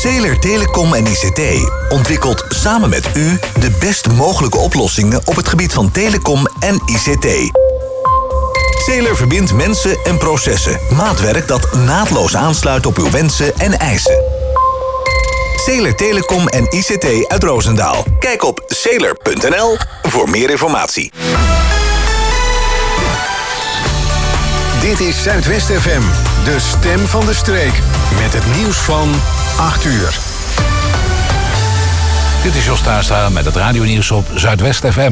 Zeeler Telecom en ICT ontwikkelt samen met u de best mogelijke oplossingen op het gebied van telecom en ICT. Zeeler verbindt mensen en processen. Maatwerk dat naadloos aansluit op uw wensen en eisen. Zeeler Telecom en ICT uit Roosendaal. Kijk op zeeler.nl voor meer informatie. Dit is Zuidwest FM, de stem van de streek. Met het nieuws van 8 uur. Dit is Jos Taarstra met het radionieuws op Zuidwest FM.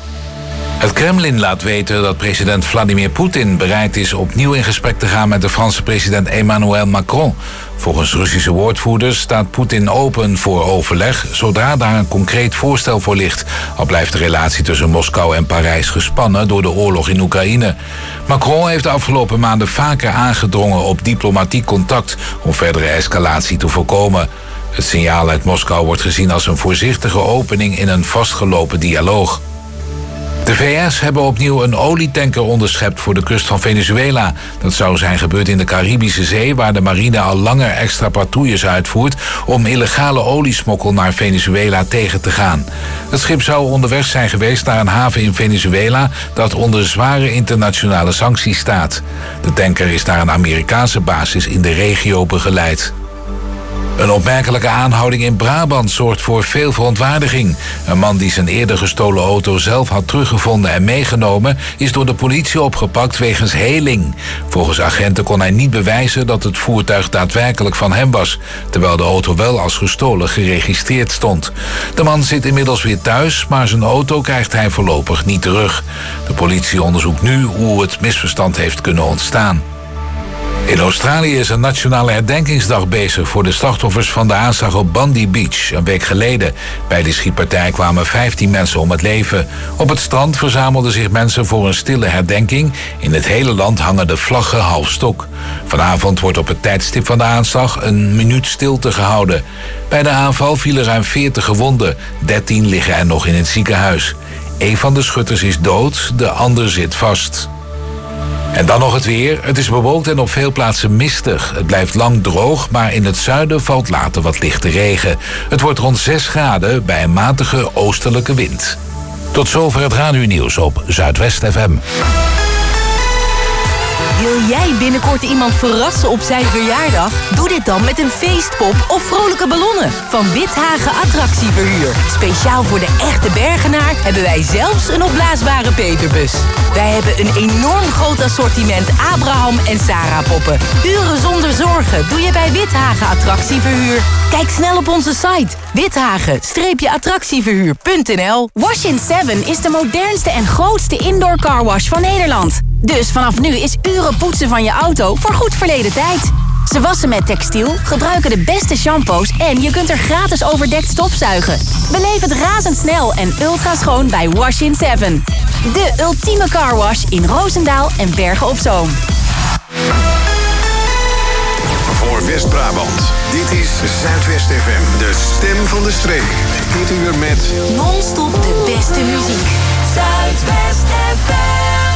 Het Kremlin laat weten dat president Vladimir Poetin bereid is opnieuw in gesprek te gaan met de Franse president Emmanuel Macron. Volgens Russische woordvoerders staat Poetin open voor overleg zodra daar een concreet voorstel voor ligt. Al blijft de relatie tussen Moskou en Parijs gespannen door de oorlog in Oekraïne. Macron heeft de afgelopen maanden vaker aangedrongen op diplomatiek contact om verdere escalatie te voorkomen. Het signaal uit Moskou wordt gezien als een voorzichtige opening in een vastgelopen dialoog. De VS hebben opnieuw een olietanker onderschept voor de kust van Venezuela. Dat zou zijn gebeurd in de Caribische Zee, waar de marine al langer extra patrouilles uitvoert om illegale oliesmokkel naar Venezuela tegen te gaan. Het schip zou onderweg zijn geweest naar een haven in Venezuela dat onder zware internationale sancties staat. De tanker is naar een Amerikaanse basis in de regio begeleid. Een opmerkelijke aanhouding in Brabant zorgt voor veel verontwaardiging. Een man die zijn eerder gestolen auto zelf had teruggevonden en meegenomen is door de politie opgepakt wegens heling. Volgens agenten kon hij niet bewijzen dat het voertuig daadwerkelijk van hem was, terwijl de auto wel als gestolen geregistreerd stond. De man zit inmiddels weer thuis, maar zijn auto krijgt hij voorlopig niet terug. De politie onderzoekt nu hoe het misverstand heeft kunnen ontstaan. In Australië is een nationale herdenkingsdag bezig voor de slachtoffers van de aanslag op Bondi Beach een week geleden. Bij die schietpartij kwamen 15 mensen om het leven. Op het strand verzamelden zich mensen voor een stille herdenking. In het hele land hangen de vlaggen half stok. Vanavond wordt op het tijdstip van de aanslag een minuut stilte gehouden. Bij de aanval vielen ruim 40 gewonden. 13 liggen er nog in het ziekenhuis. Een van de schutters is dood, de ander zit vast. En dan nog het weer. Het is bewolkt en op veel plaatsen mistig. Het blijft lang droog, maar in het zuiden valt later wat lichte regen. Het wordt rond 6 graden bij een matige oostelijke wind. Tot zover het radionieuws op Zuidwest FM. Wil jij binnenkort iemand verrassen op zijn verjaardag? Doe dit dan met een feestpop of vrolijke ballonnen van Withagen Attractieverhuur. Speciaal voor de echte Bergenaar hebben wij zelfs een opblaasbare Peterbus. Wij hebben een enorm groot assortiment Abraham en Sarah poppen. Uren zonder zorgen doe je bij Withagen Attractieverhuur. Kijk snel op onze site withagen-attractieverhuur.nl. Wash-in-7 is de modernste en grootste indoor carwash van Nederland. Dus vanaf nu is uren poetsen van je auto voor goed verleden tijd. Ze wassen met textiel, gebruiken de beste shampoos en je kunt er gratis overdekt stofzuigen. Beleef het razendsnel en ultra schoon bij Wash-in-7. De ultieme carwash in Roosendaal en Bergen op Zoom. Voor West-Brabant, dit is Zuidwest FM, de stem van de streek. Dit uur met Non-stop de beste muziek. Zuidwest FM.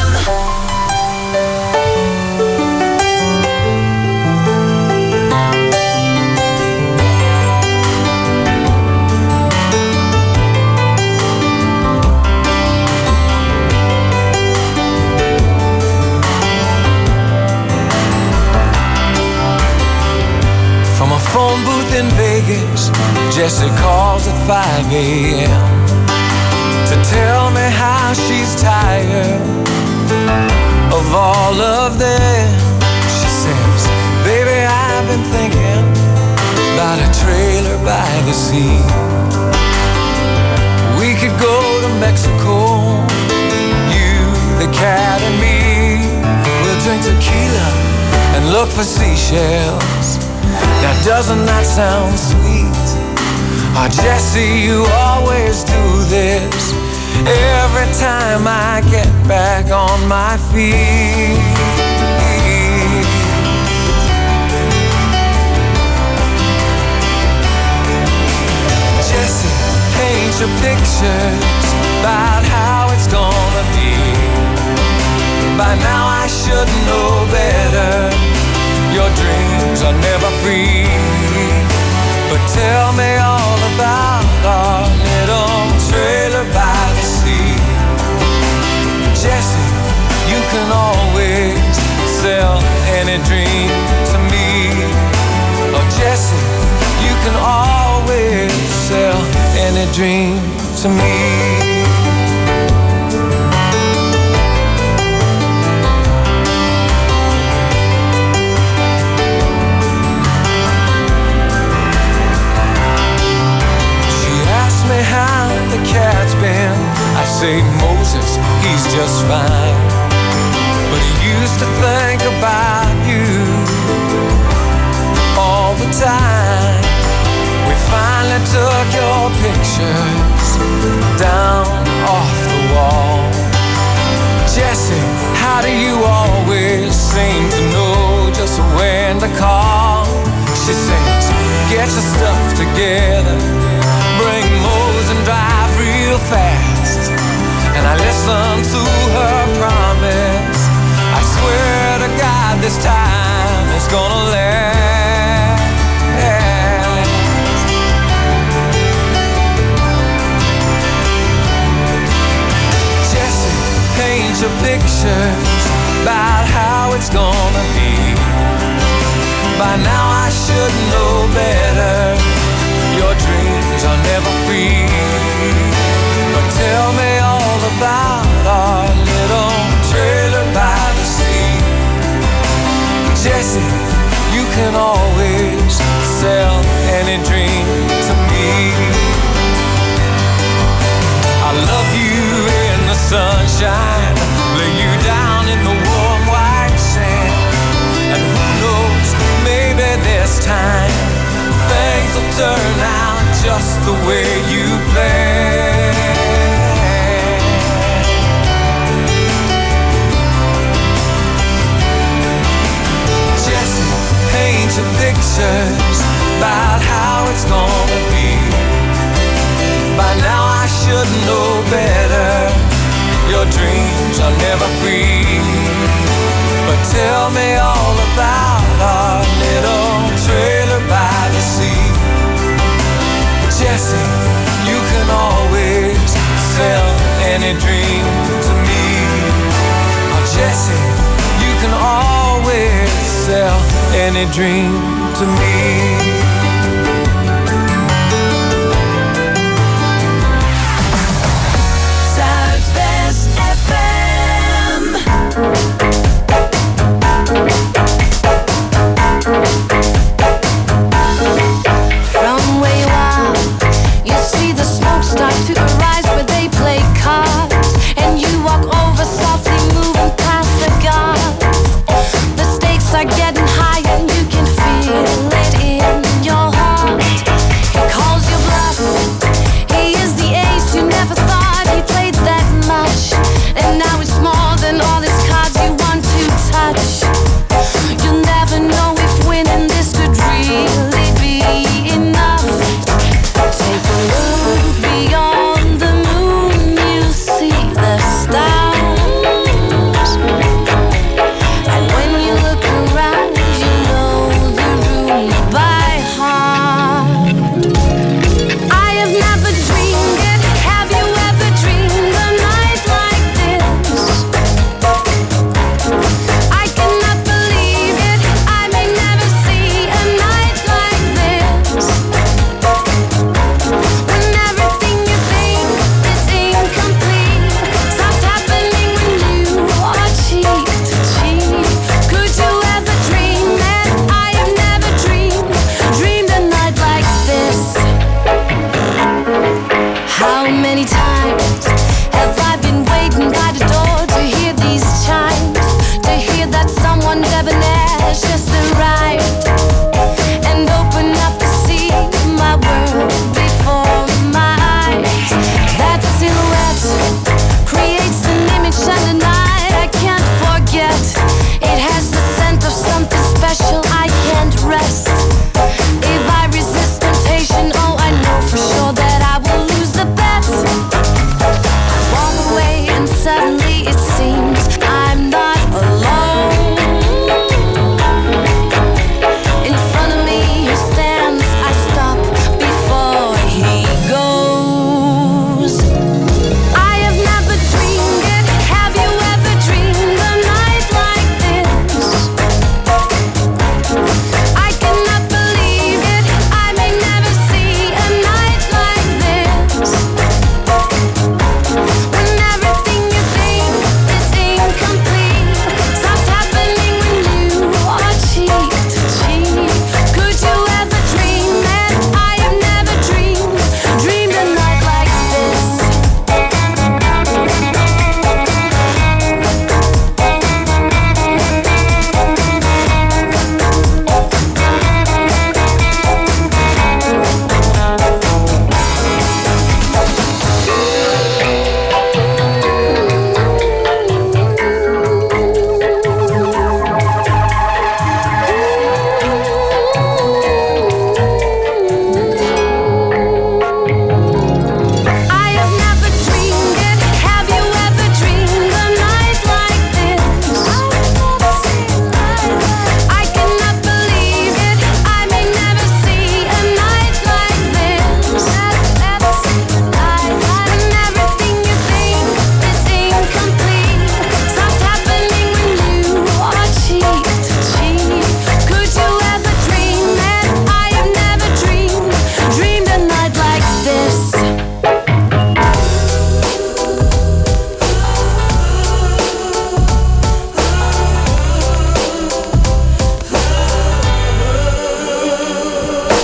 From a phone booth in Vegas, Jessie calls at 5 a.m. to tell me how she's tired of all of them. She says, baby, I've been thinking about a trailer by the sea. We could go to Mexico, you, the cat and me. We'll drink tequila and look for seashells. Now doesn't that sound sweet? Oh, Jessie, you always do this every time I get back on my feet. Jessie, paint your pictures about how it's gonna be. By now I should know better. Your dreams are never free. But tell me all about our little trailer by the sea. Jesse, you can always sell any dream to me. Oh, Jesse, you can always sell any dream to me. Me how the cat's been. I say Moses, he's just fine, but he used to think about you all the time. We finally took your pictures down off the wall. Jesse, how do you always seem to know just when to call? She says, get your stuff together, bring Mose and drive real fast. And I listen to her promise. I swear to God this time it's gonna last. Jesse, paint your pictures about how it's gonna be. By now I should know better. Your dreams are never free. But tell me all about our little trailer by the sea. Jesse, you can always sell any dream to me. I love you in the sunshine, lay you down in the warm white sand. And who knows, maybe this time things will turn out just the way you planned. Jesse, paint your pictures about how it's gonna be. By now I should know better. Your dreams are never free. But tell me all about our little trailer by the sea. Jesse, you can always sell any dream to me. Oh, Jesse, you can always sell any dream to me. Zuidwest FM. From where you are, you see the smoke start to arise where they play cards, and you walk over softly, moving past the guards. The stakes are getting higher, and you can feel it in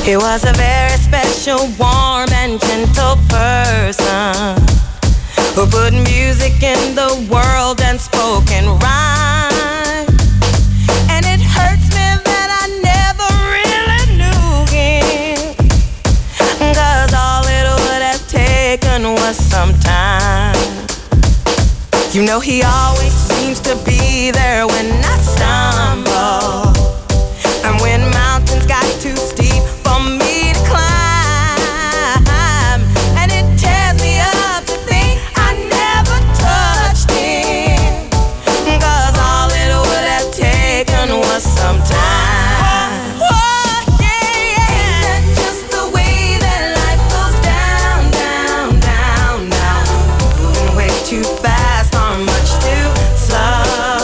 He was a very special, warm and gentle person who put music in the world and spoke in rhyme. And it hurts me that I never really knew him, 'cause all it would have taken was some time. You know he always seems to be there when I stumble, and when mountains got too steep for me to climb, and it tears me up to think I never touched him, 'cause all it would have taken was some time. Oh, yeah. Ain't that just the way that life goes down, down, down, down, moving way too fast or much too slow.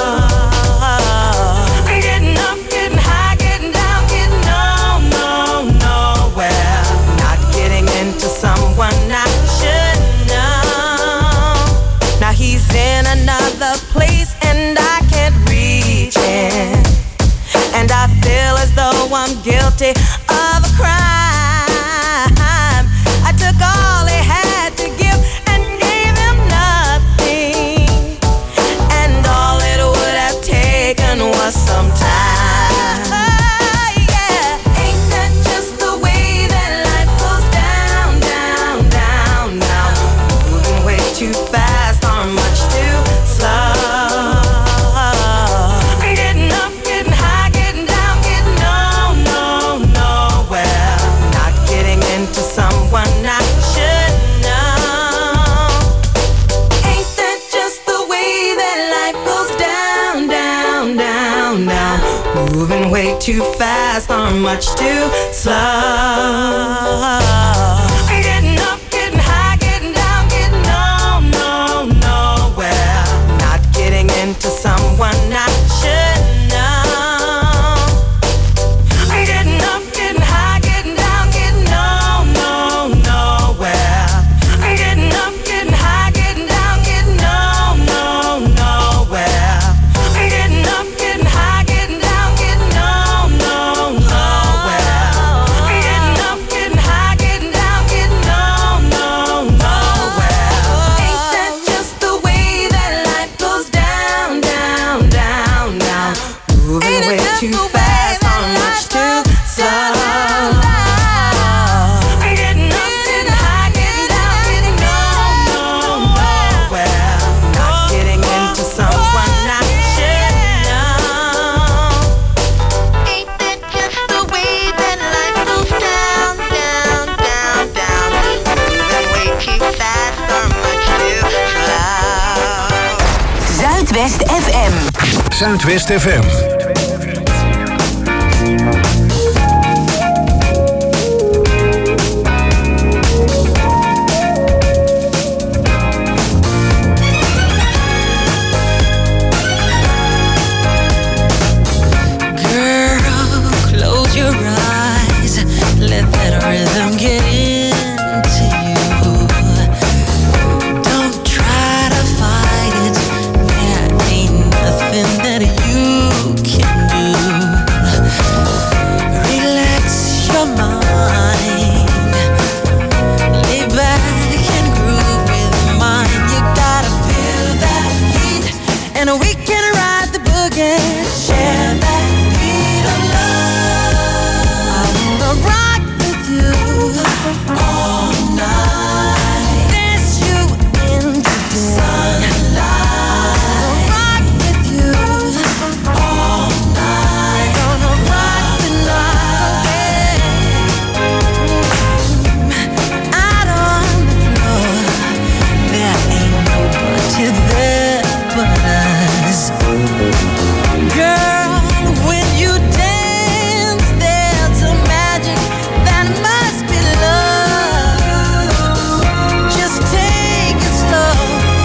Getting up, getting high, getting down, getting nowhere. Not getting into someone I should know. Now he's in another place and I can't reach him, and I feel as though I'm guilty of a crime. I took all he had to give and gave him nothing, and all it would have taken was some time. Yeah. Ain't that just the way that life goes down, down, down, down, moving way too fast or much too slow. Getting up, getting high, getting down, getting nowhere. Not getting into someone I should know. Ain't that just the way that life goes down, down, down, down, moving way too fast or much too slow. Getting up, getting high, getting down, getting nowhere. Not getting into someone I should know. Getting up, getting high, getting down, getting nowhere. Getting up, getting high, getting down, getting nowhere. Getting up, getting high, getting down, getting nowhere. Getting up, getting high, getting down, getting nowhere. Ain't that just the way that life goes down, down, down, down, moving way too fast or much too slow. Getting up, getting high, getting down, getting nowhere. Not getting into someone I should know. Ain't that just the way that life goes down, down, down, down, moving way too fast or much too slow. Zuidwest FM. Zuidwest FM. Girl, close your eyes, let that rhythm get into you. Don't try to fight it, there ain't nothing that you can do. Relax your mind, lay back and groove with mine. You gotta feel that heat, and we can ride the boogie. Share that beat of love. I wanna rock with you all night. Dance you into the sunlight. Rock with you all night. Gonna rock the night out on the floor. There ain't nobody there but us. Girl, when you dance, there's a magic that must be love. Just take it slow,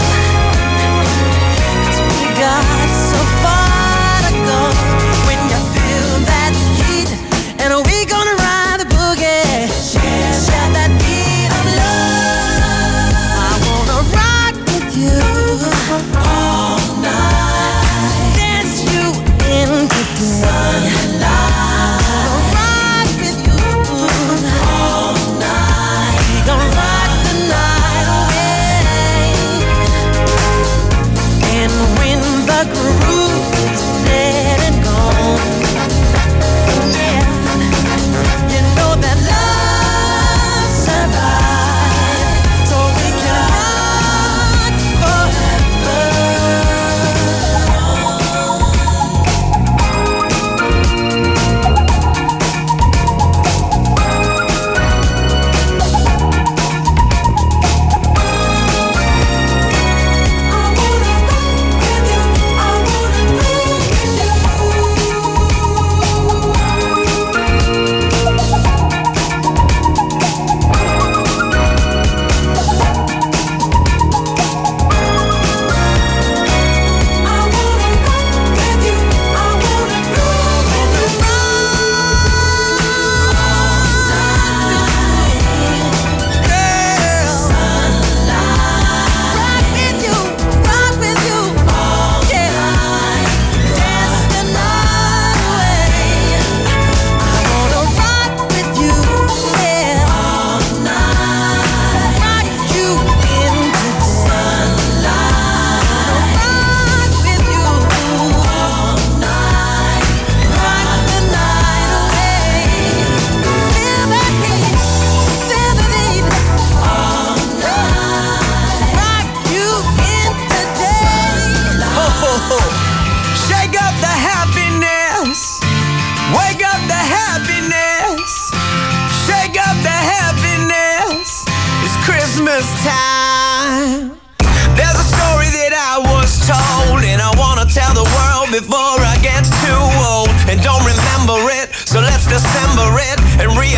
'cause we got so far to go. When you feel that heat, and we gonna ride the boogie. Share that beat of love. I wanna rock with you all night. Dance you into the sunlight. Rock with you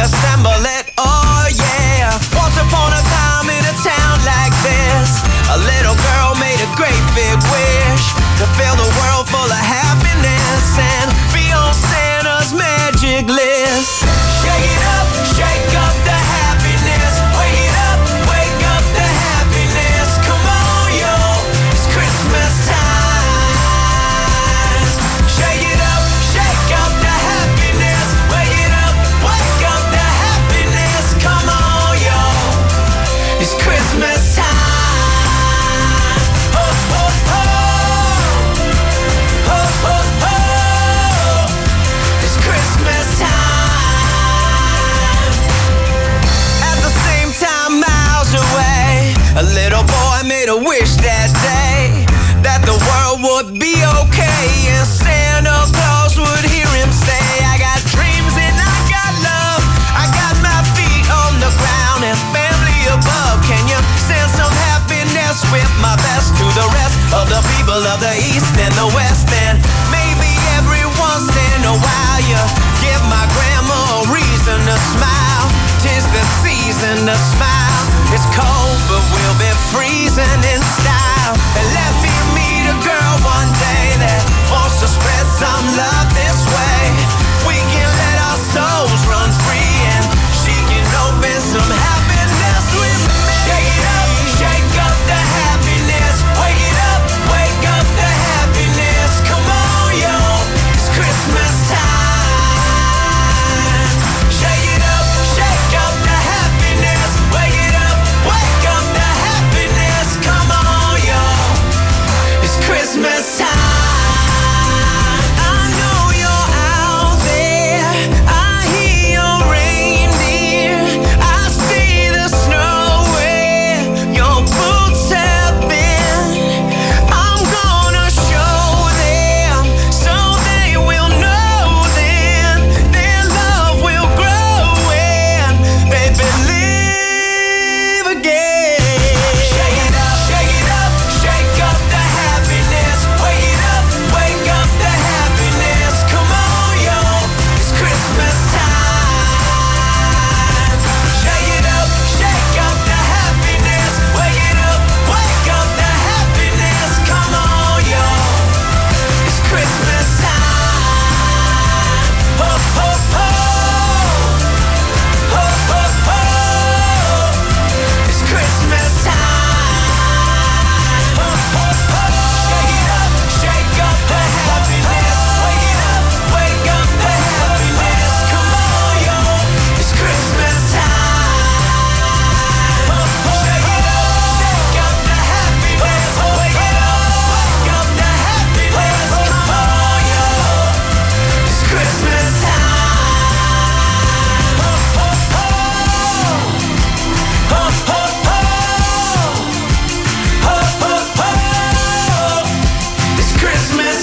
assemble it, oh yeah. Once upon a time in a town like this, a little girl made a great big wish to fill the world full of happiness and be on Santa's magic list. Shake up the happiness. Wake up the happiness. Come on, yo, it's Christmas time. Shake up the happiness. Wake up the happiness. Come on, yo, it's Christmas time. A little boy made a wish that day that the world would be okay and Santa Claus would hear him say, I got dreams and I got love, I got my feet on the ground and family above. Can you send some happiness with my best to the rest of the people of the East and the West? And maybe every once in a while you give my grandma a reason to smile. 'Tis the season to smile. It's cold, but we'll be freezing in style. And let me meet a girl one day that wants to spread some love this way. We can let our souls run free and she can open some happiness with me. Shake up the happiness. Wake up the happiness. Come on, yo, it's Christmas time. Shake up the happiness. Wake up the happiness. Come on, yo, it's Christmas time. I know you're out there. I hear your reindeer. I see the snow where your boots have been. I'm gonna show them so they will know then their love will grow when they believe again. Shake up the happiness. Wake up the happiness. Come on, yo, it's Christmas time. Shake up the happiness. Wake up the happiness. Come on, yo, it's Christmas time. Ho, ho, ho. Ho, ho, ho. It's Christmas time. Ho, ho, ho. Shake up the happiness. Wake up the happiness. Come on, yo, it's Christmas time. Ho, ho, ho. Shake up the happiness. Wake up the happiness. Come on, yo, it's Christmas time. Ho, ho, ho. Ho, ho, ho. Ho, ho, ho. It's Christmas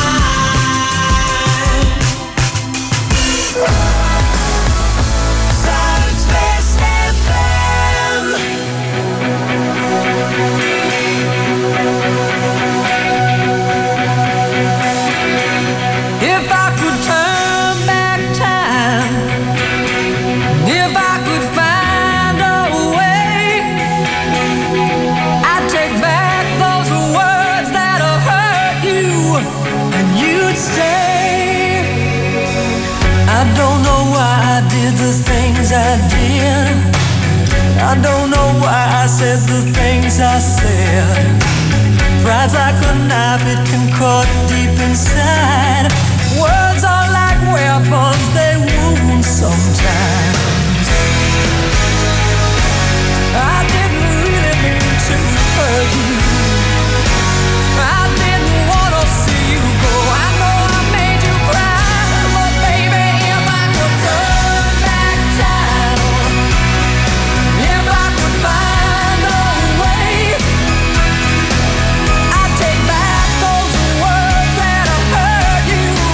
time. Zuidwest FM. If I could turn back time, if I could find a way, I'd take back those words that hurt you, and you'd stay. I don't know why I did the things I did. I don't know why I said the things I said. Pride's like a knife, it can cut deep inside. Words are like weapons, they wound sometimes. I didn't really mean to hurt you. I didn't want to see you go. I know I made you cry, but baby, if I could turn back time, if I could find a way, I'd take back those words that hurt you,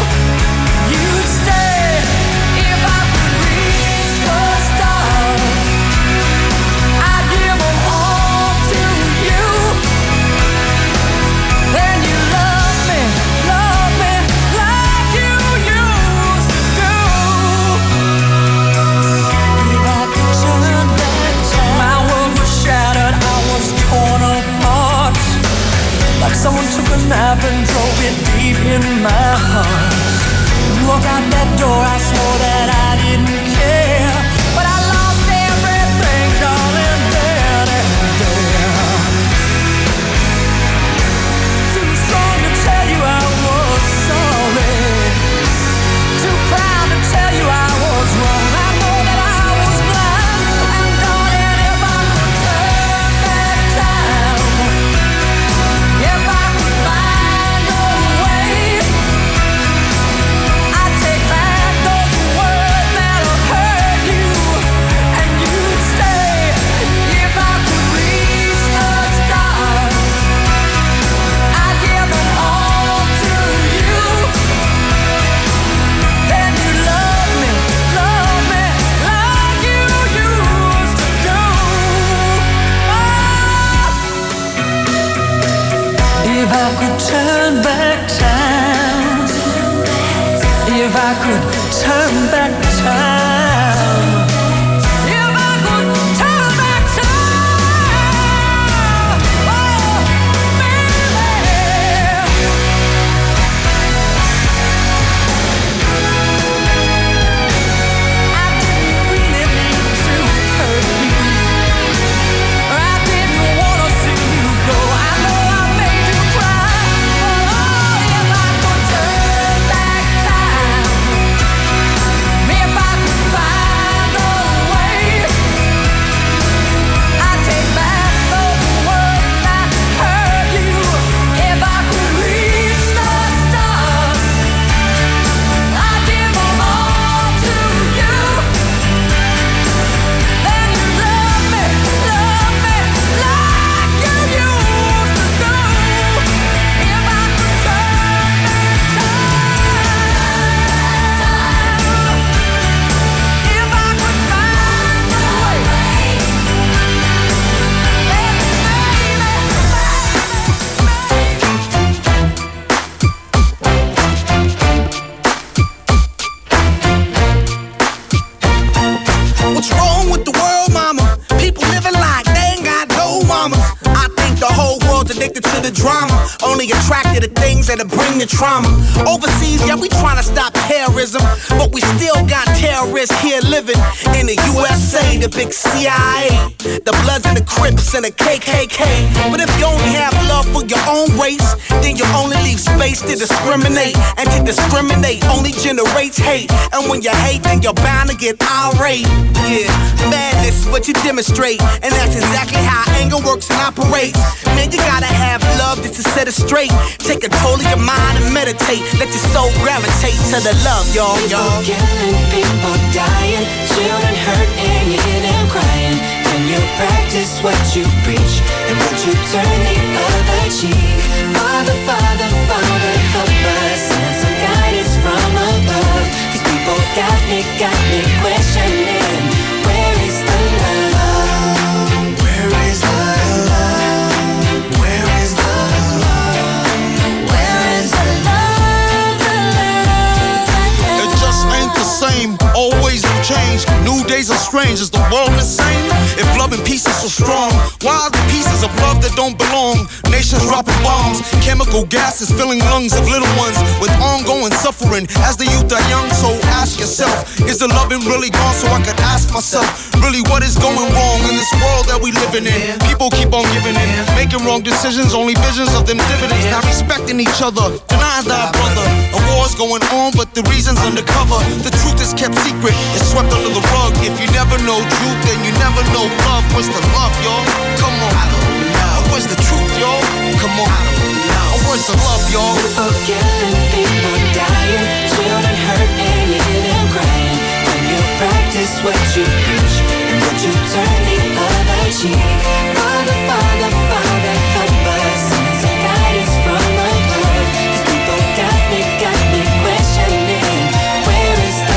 could turn back time, if I could turn back time. Addicted to the drama, only attracted to things that'll bring the trauma. Overseas, yeah, we trying to stop terrorism, but we still got terrorists here living in the USA, the big CIA, the Bloods and the Crips and the KKK. But if you only have love for your own race, then you only leave space to discriminate, and to discriminate only generates hate. And when you hate, then you're bound to get irate. Yeah, madness is what you demonstrate, and that's exactly how anger works and operates. Man, you gotta have love just to set it straight. Take control of your mind and meditate. Let your soul gravitate to the love, y'all. People killing, people dying, children hurt and you hear them crying. When you practice what you preach, and would you turn the other cheek? Father, Father, Father, help us, send some guidance from above. These people got me questioning, where is the love? Where is the love? Where is the love? Where is the love? The love? It just ain't the same, always new change. New days are strange, is the world insane? If love and peace is so strong, why are the pieces of love that don't belong? Nations dropping bombs, chemical gases filling lungs of little ones with ongoing suffering as the youth are young. So ask yourself, is the loving really gone? So I could ask myself, really what is going wrong in this world that we living in? People keep on giving in, making wrong decisions, only visions of them dividends, not respecting each other, denying thy brother. A war's going on, but the reason's undercover. The truth is kept secret, it's swept under the rug. If you never know truth, then you never know love. Where's the love, y'all? Come on. I don't know. Where's the truth, y'all? Come on. I don't know. Where's the love, y'all? People killing, people dying, children hurt and you hear them crying. When you practice what you preach, and would you turn the other cheek? Father, Father, Father, help us, send some guidance from above. These people got me questioning, where is the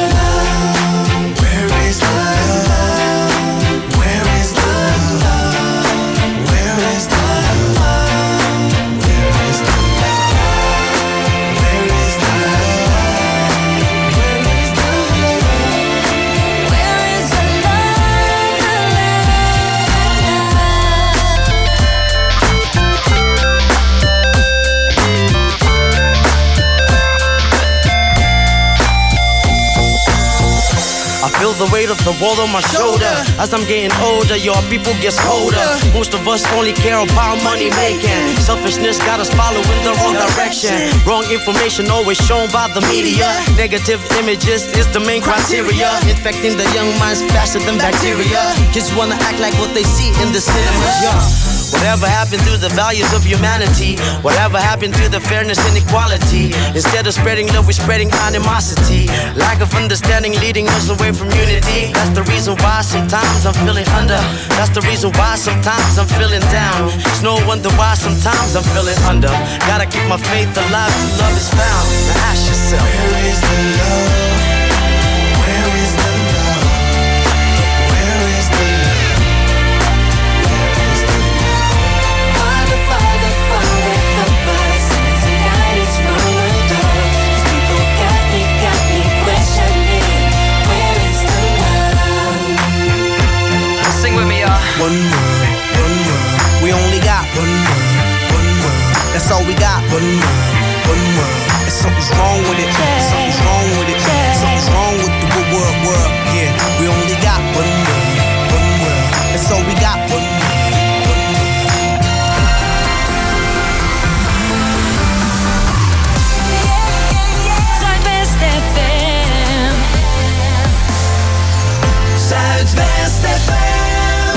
love? Where is the love? Where is the love? Where is the love? Where is the love? Where is the love? Where is the love? Where is the I feel the weight of the world on my shoulder. As I'm getting older, your people get colder. Most of us only care about money making. Selfishness got us following the wrong direction. Wrong information always shown by the media. Negative images is the main criteria. Infecting the young minds faster than bacteria. Kids wanna act like what they see in the cinemas, yeah. Whatever happened to the values of humanity? Whatever happened to the fairness and equality? Instead of spreading love, we're spreading animosity. Lack of understanding leading us away from unity. That's the reason why sometimes I'm feeling under. That's the reason why sometimes I'm feeling down. It's no wonder why sometimes I'm feeling under. Gotta keep my faith alive till love is found. Now ask yourself, where is the love? Where is the love? Where is the love? Father, Father, Father, help us. one world, one world. We only got one world, one world. That's all we got, one world, one world. And something's wrong with it, something's wrong with it, something's wrong with the world, yeah. We only got one world, one world. That's all we got, one world. Zuidwest FM.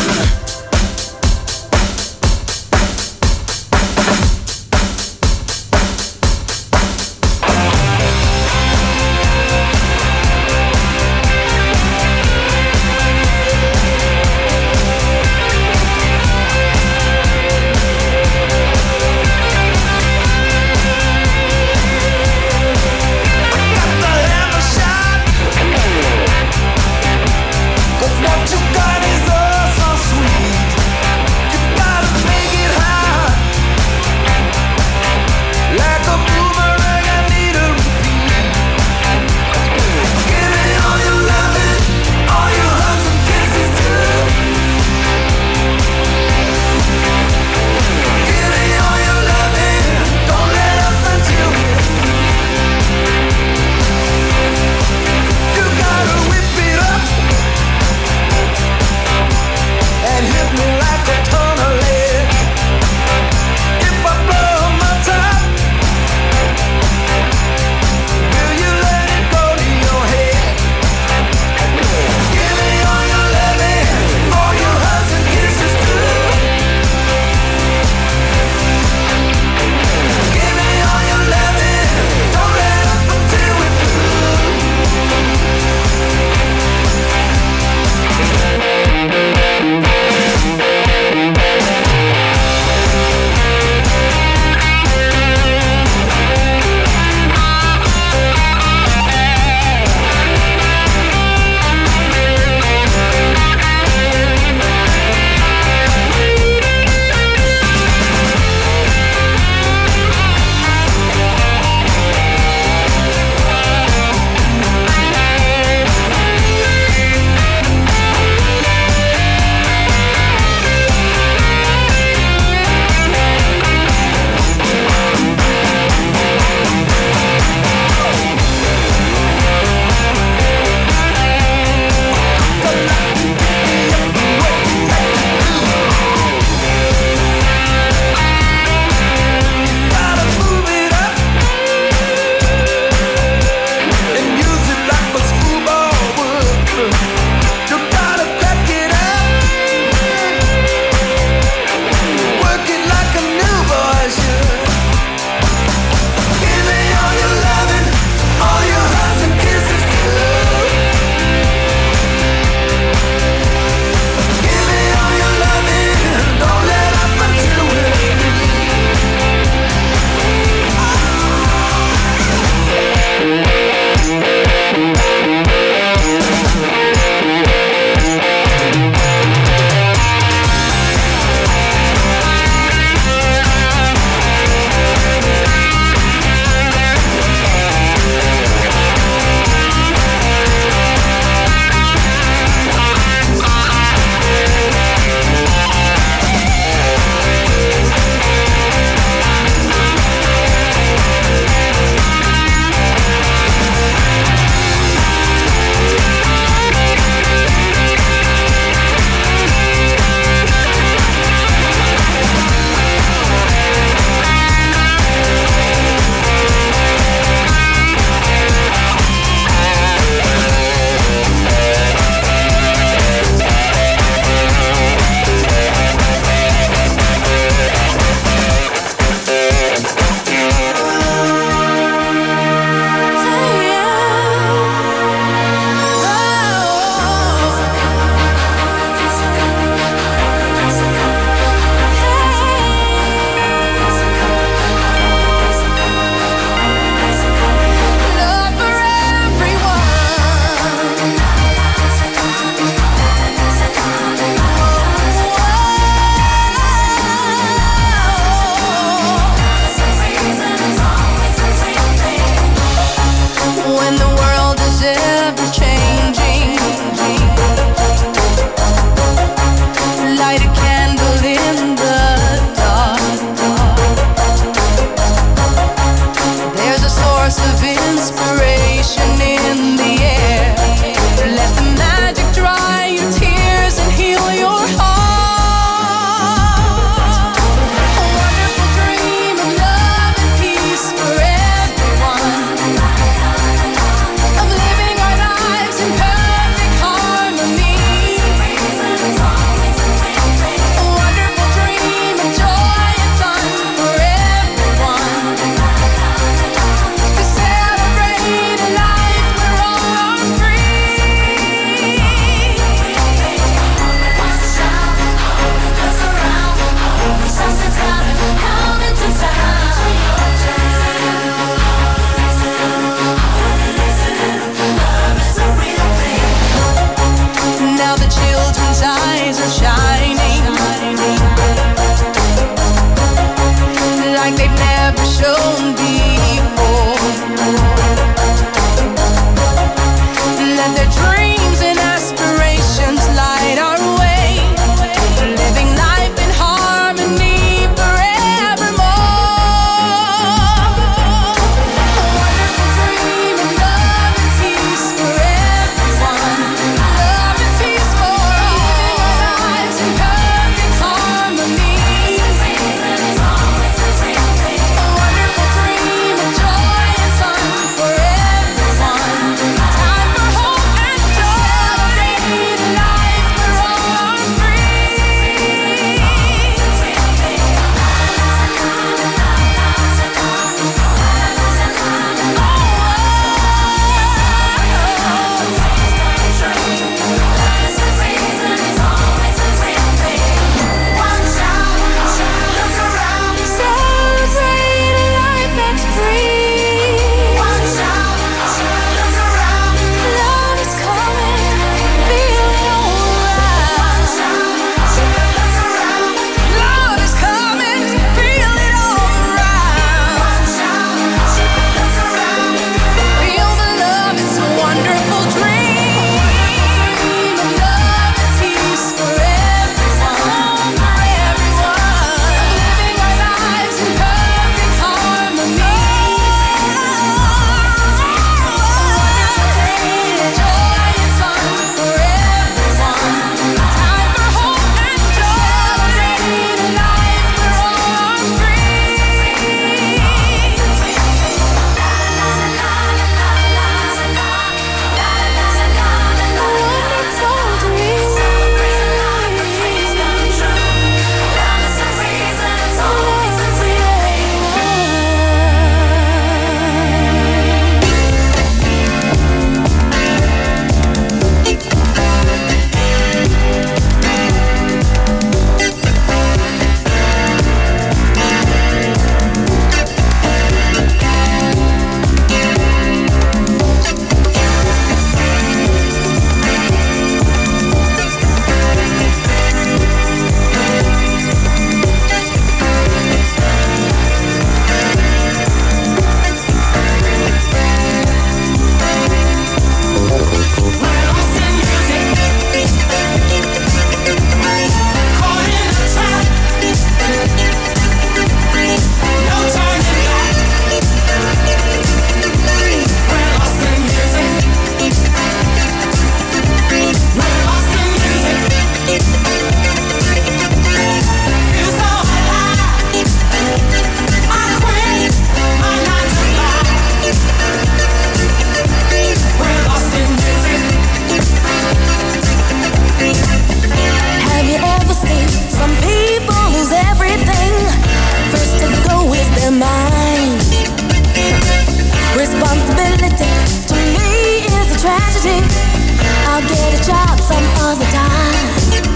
I'll get a job some other time.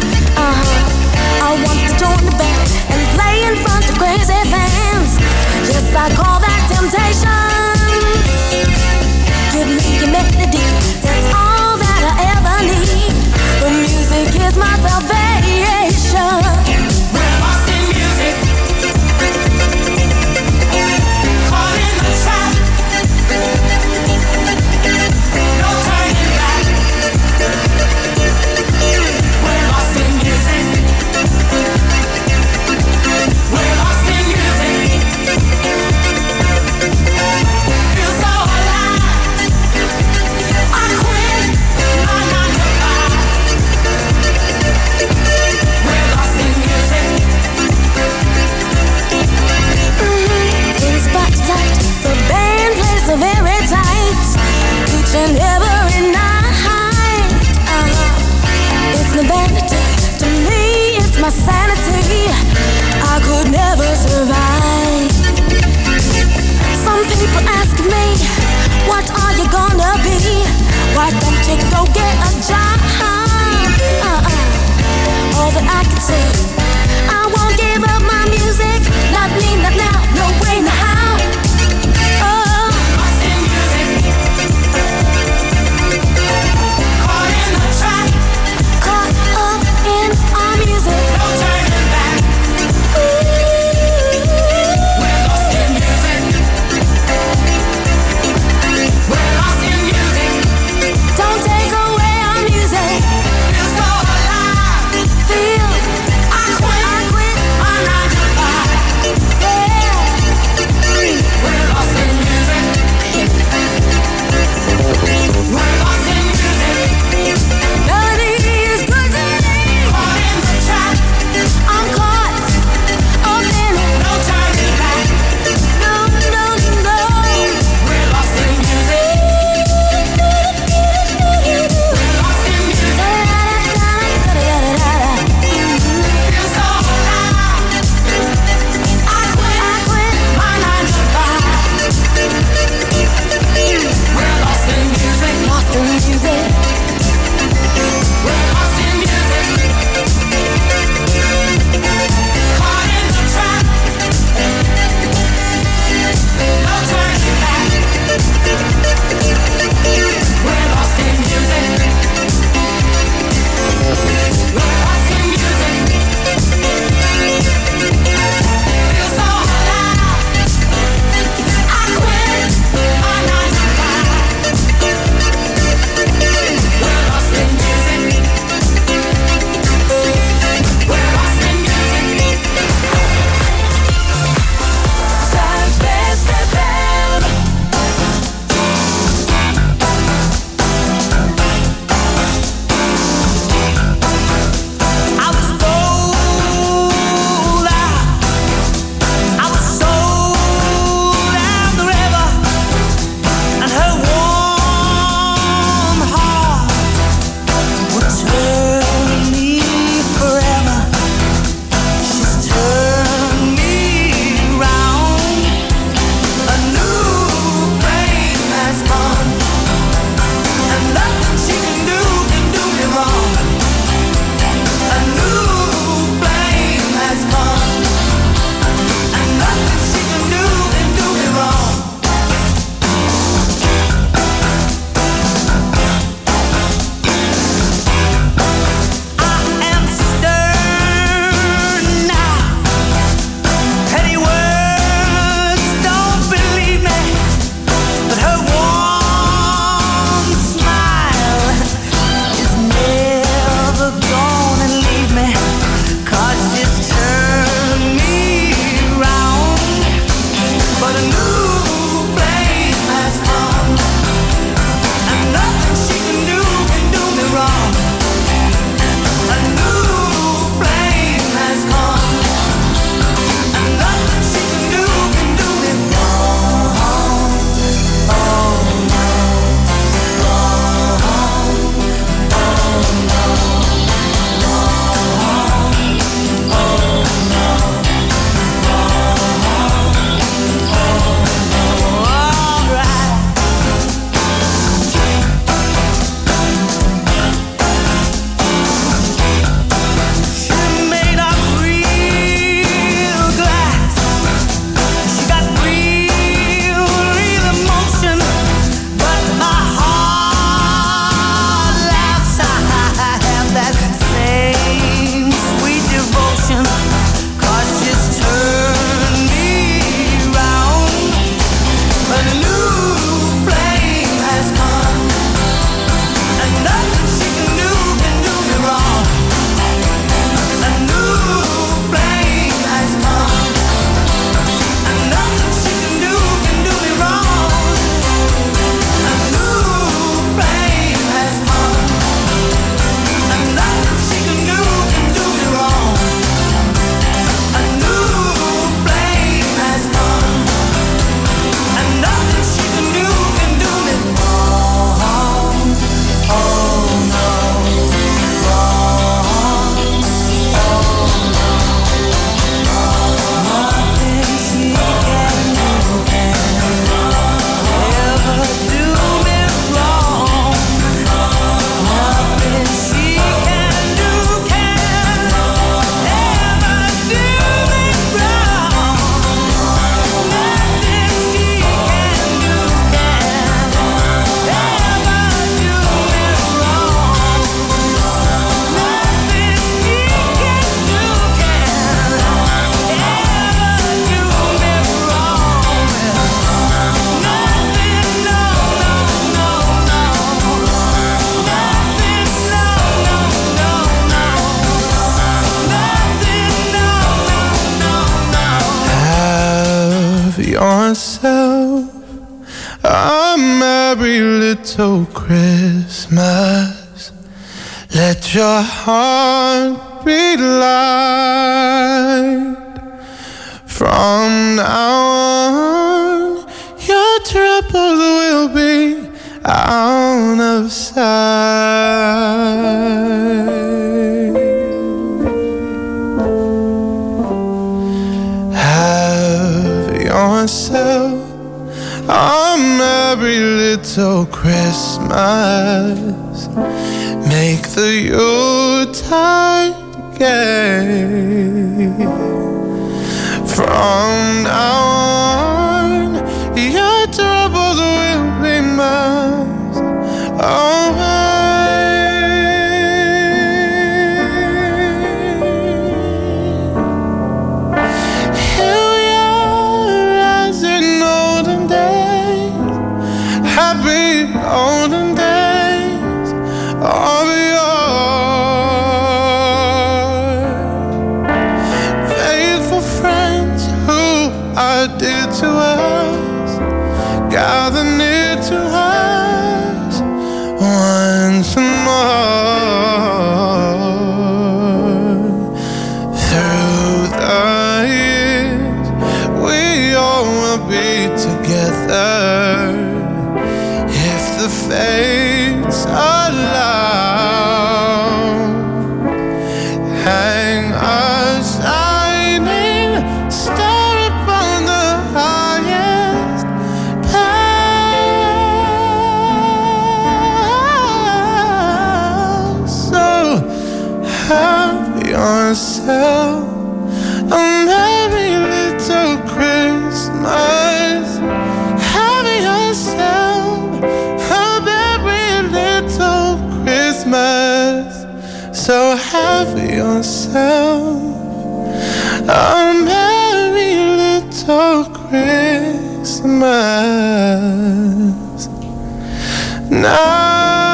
I want to join the band and play in front of crazy fans. Yes, I call that temptation. Give me your melody, that's all that I ever need. The music is my salvation. We're lost in music, caught in the trap. No turning back. We're lost in music. We're lost in music. Feel so alive. I quit my 9 to 5. yourself a merry little Christmas. Let your heart be light. From now on, your troubles will be out of sight. Have yourself a merry little Christmas. Make the Yuletide gay. From now on, your troubles will be miles away. Here we are as in olden days, happy olden days of dear to us, gather near to us once more. Through the years, we all will be together if the fates allow. Hang us shining stars yourself a merry little Christmas. Have yourself a merry little Christmas. So have yourself a merry little Christmas. Now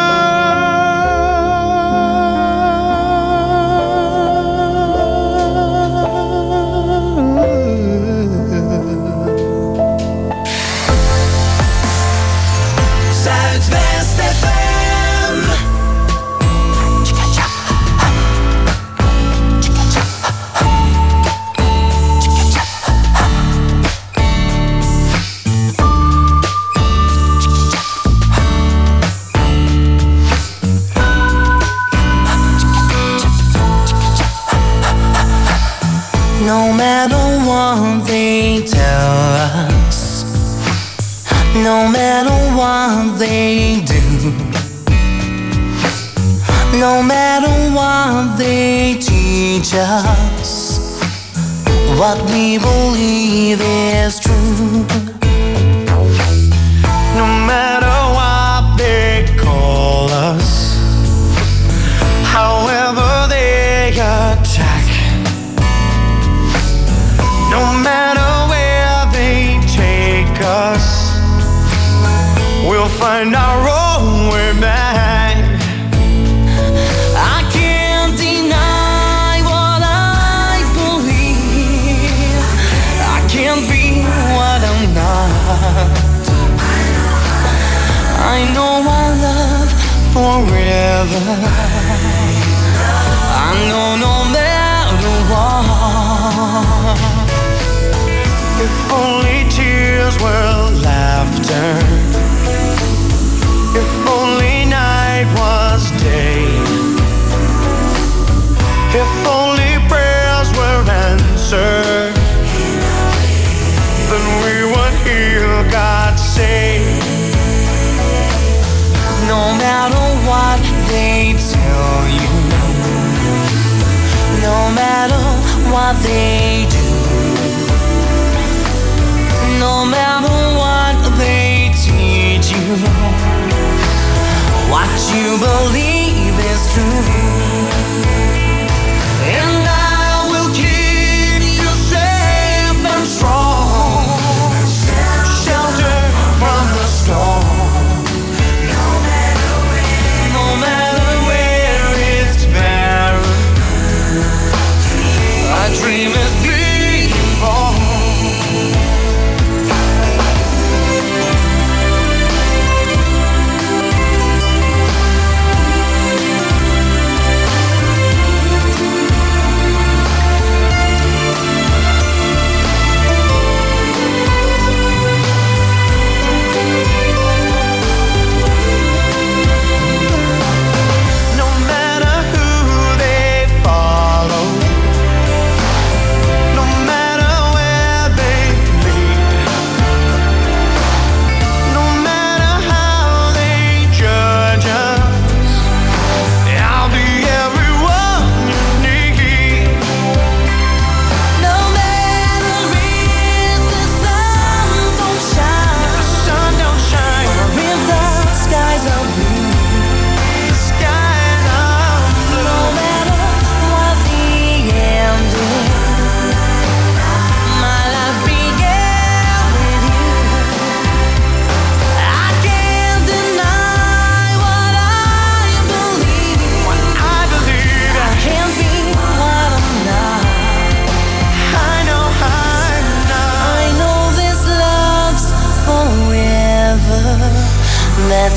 no matter what they tell us, no matter what they do, no matter what they teach us, what we believe is true. No matter what they call us, however they attack, no matter where they take us, we'll find our own way back. I can't deny what I believe. I can't be what I'm not. I know I love forever. I know no matter what. If only tears were laughter, if only night was day, if only prayers were answered, then we would hear God say, no matter what they tell you, no matter what they do, no matter what they teach you, what you believe is true. And I will keep you safe and strong, shelter from the storm. No matter where it's barren, a dream is being born.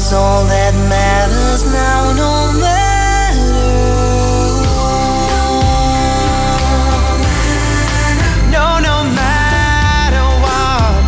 That's all that matters now, no matter what. No, no matter what.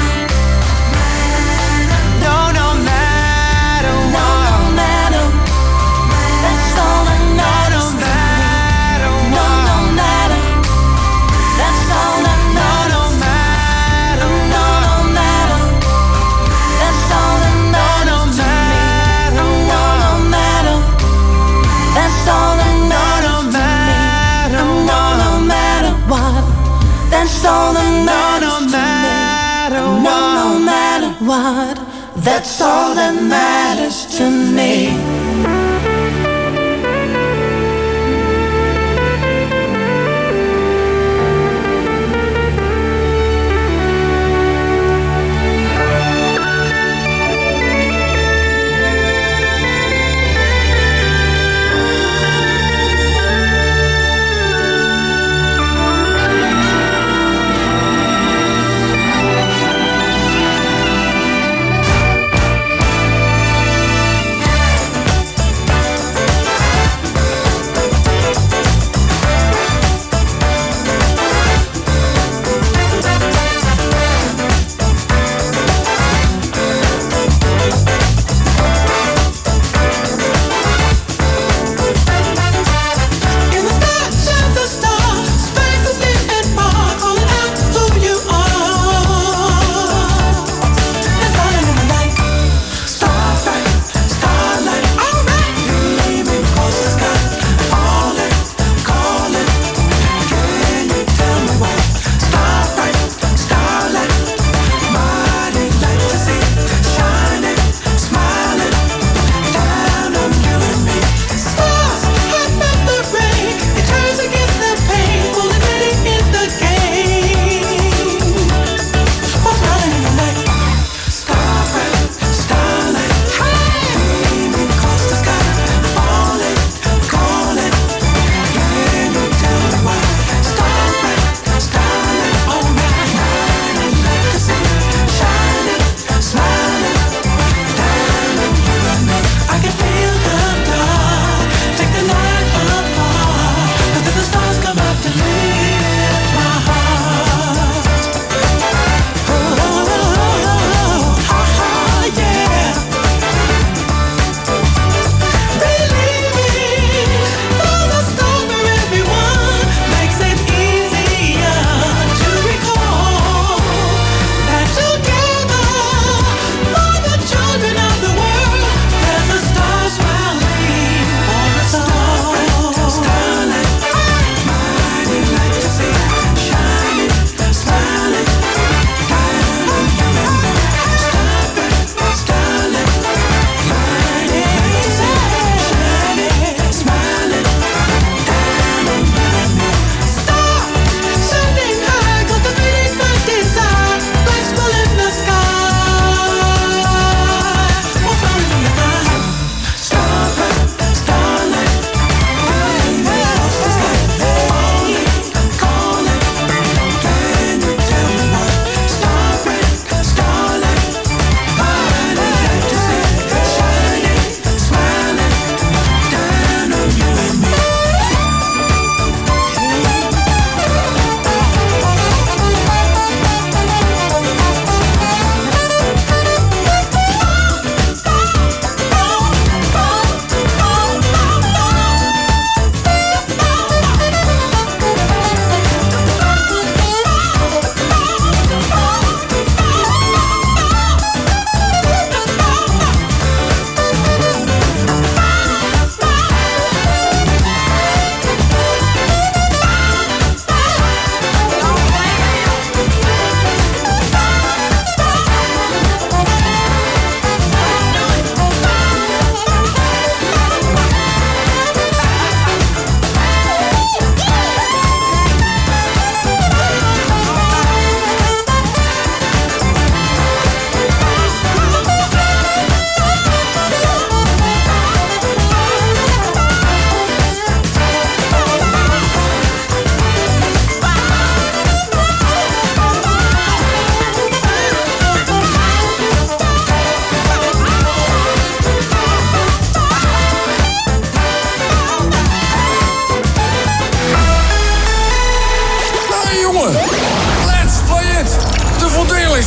No, no matter what. No matter. That's all that matters. No matter what. No matter. That's all that matters. No matter. No matter. That's all that matters to me. No matter. That's all that matters to me. No matter what. That's all that matters to me. No matter what. That's all that matters to me.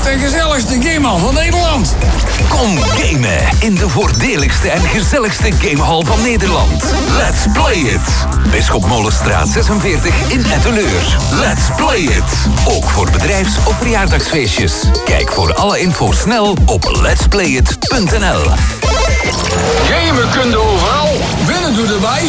leukste en gezelligste gamehal van Nederland. Kom gamen in de voordeligste en gezelligste gamehal van Nederland. Let's play it. Bisschop Molenstraat 46 in Etteleur. Let's play it. Ook voor bedrijfs- of verjaardagsfeestjes. Kijk voor alle info snel op letsplayit.nl. Gamen kun je overal. Winnen doe erbij.